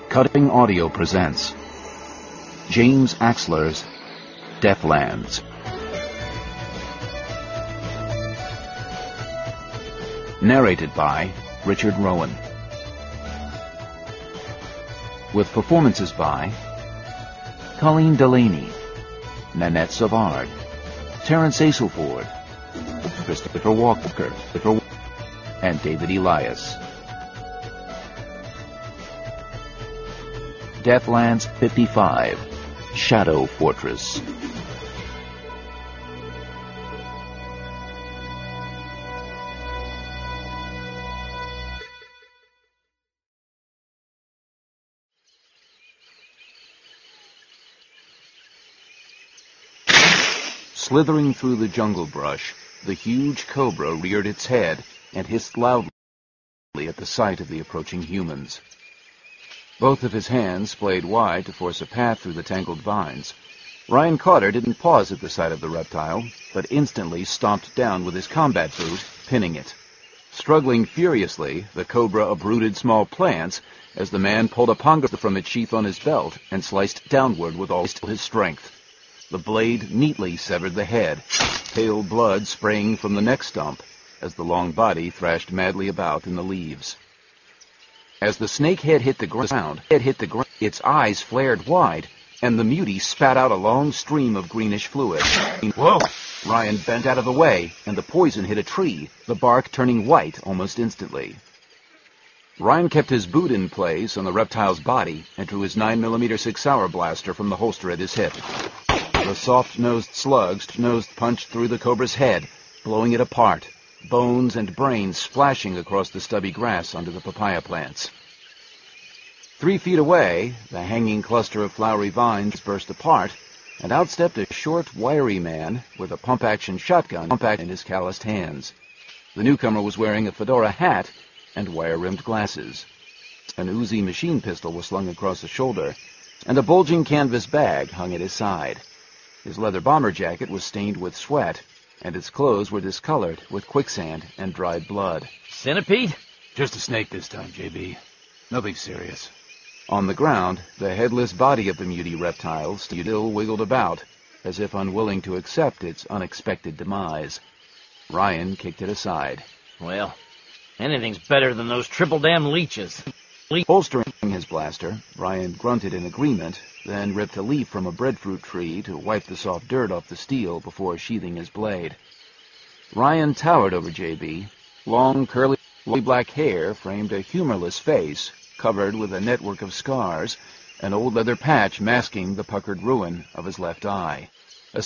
Cutting Audio presents James Axler's Deathlands. Narrated by Richard Rowan. With performances by Colleen Delaney, Nanette Savard, Terence Aselford, Christopher Walker, and David Elias. Deathlands 55, Shadow Fortress. Slithering through the jungle brush, the huge cobra reared its head and hissed loudly at the sight of the approaching humans. Both of his hands splayed wide to force a path through the tangled vines. Ryan Carter didn't pause at the sight of the reptile, but instantly stomped down with his combat boot, pinning it. Struggling furiously, the cobra uprooted small plants as the man pulled a panga from its sheath on his belt and sliced downward with all his strength. The blade neatly severed the head, pale blood spraying from the neck stump as the long body thrashed madly about in the leaves. As the snake head hit the ground, its eyes flared wide, and the mutie spat out a long stream of greenish fluid. Whoa! Ryan bent out of the way, and the poison hit a tree, the bark turning white almost instantly. Ryan kept his boot in place on the reptile's body and drew his 9mm 6-hour blaster from the holster at his hip. The soft-nosed slugs punched through the cobra's head, blowing it apart, bones and brains splashing across the stubby grass under the papaya plants. 3 feet away, the hanging cluster of flowery vines burst apart, and out stepped a short, wiry man with a pump-action shotgun in his calloused hands. The newcomer was wearing a fedora hat and wire-rimmed glasses. An Uzi machine pistol was slung across his shoulder, and a bulging canvas bag hung at his side. His leather bomber jacket was stained with sweat, and its clothes were discolored with quicksand and dried blood. Centipede? Just a snake this time, JB. Nothing serious. On the ground, the headless body of the mutie reptile still wiggled about, as if unwilling to accept its unexpected demise. Ryan kicked it aside. Well, anything's better than those triple-damn leeches. Holstering his blaster, Ryan grunted in agreement, then ripped a leaf from a breadfruit tree to wipe the soft dirt off the steel before sheathing his blade. Ryan towered over JB. Long, curly black hair framed a humorless face, covered with a network of scars, an old leather patch masking the puckered ruin of his left eye. A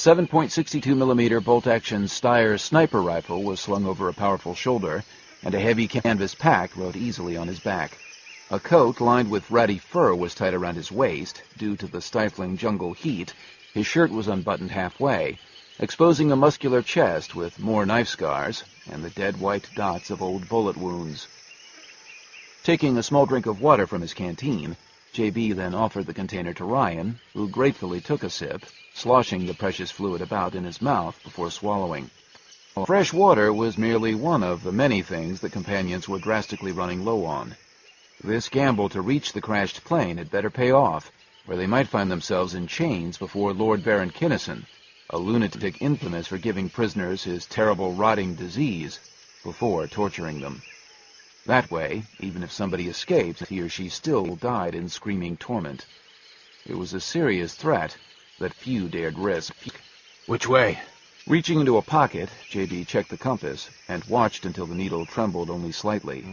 7.62mm bolt-action Steyr sniper rifle was slung over a powerful shoulder, and a heavy canvas pack rode easily on his back. A coat lined with ratty fur was tied around his waist. Due to the stifling jungle heat, his shirt was unbuttoned halfway, exposing a muscular chest with more knife scars and the dead white dots of old bullet wounds. Taking a small drink of water from his canteen, JB then offered the container to Ryan, who gratefully took a sip, sloshing the precious fluid about in his mouth before swallowing. Fresh water was merely one of the many things the companions were drastically running low on. This gamble to reach the crashed plane had better pay off, where they might find themselves in chains before Lord Baron Kinnison, a lunatic infamous for giving prisoners his terrible rotting disease before torturing them. That way, even if somebody escaped, he or she still died in screaming torment. It was a serious threat that few dared risk. Which way? Reaching into a pocket, JB checked the compass and watched until the needle trembled only slightly.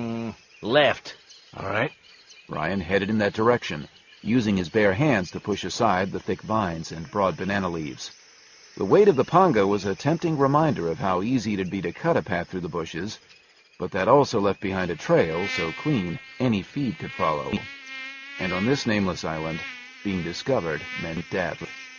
Left. All right. Ryan headed in that direction, using his bare hands to push aside the thick vines and broad banana leaves. The weight of the panga was a tempting reminder of how easy it'd be to cut a path through the bushes, but that also left behind a trail so clean any feed could follow. And on this nameless island, being discovered meant death.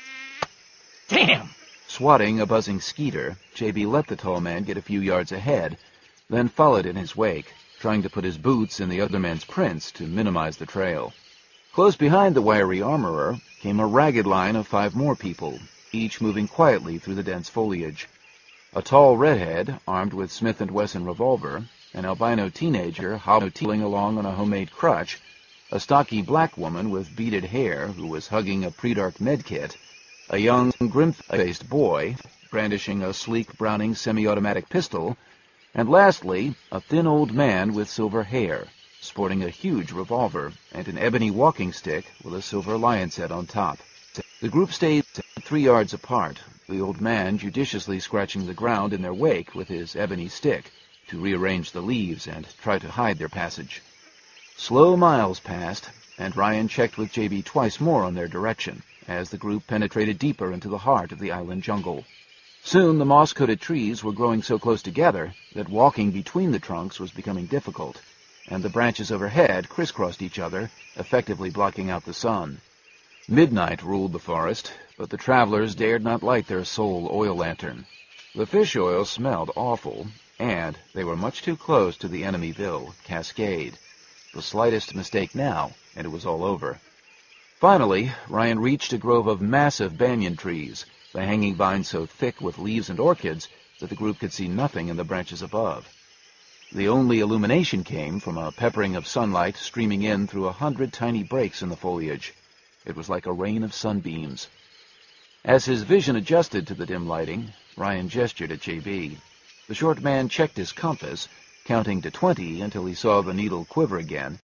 Damn! Swatting a buzzing skeeter, JB let the tall man get a few yards ahead, then followed in his wake, trying to put his boots in the other man's prints to minimize the trail. Close behind the wiry armorer came a ragged line of 5 more people, each moving quietly through the dense foliage. A tall redhead, armed with Smith & Wesson revolver, an albino teenager hobbling along on a homemade crutch, a stocky black woman with beaded hair who was hugging a pre-dark medkit, a young, grim-faced boy brandishing a sleek Browning semi-automatic pistol, and lastly, a thin old man with silver hair, sporting a huge revolver and an ebony walking stick with a silver lion's head on top. The group stayed 3 yards apart, the old man judiciously scratching the ground in their wake with his ebony stick to rearrange the leaves and try to hide their passage. Slow miles passed, and Ryan checked with JB twice more on their direction as the group penetrated deeper into the heart of the island jungle. Soon the moss-coated trees were growing so close together that walking between the trunks was becoming difficult, and the branches overhead crisscrossed each other, effectively blocking out the sun. Midnight ruled the forest, but the travelers dared not light their sole oil lantern. The fish oil smelled awful, and they were much too close to the enemy-ville, Cascade. The slightest mistake now, and it was all over. Finally, Ryan reached a grove of massive banyan trees, the hanging vines so thick with leaves and orchids that the group could see nothing in the branches above. The only illumination came from a peppering of sunlight streaming in through 100 tiny breaks in the foliage. It was like a rain of sunbeams. As his vision adjusted to the dim lighting, Ryan gestured at JB. The short man checked his compass, counting to 20 until he saw the needle quiver again,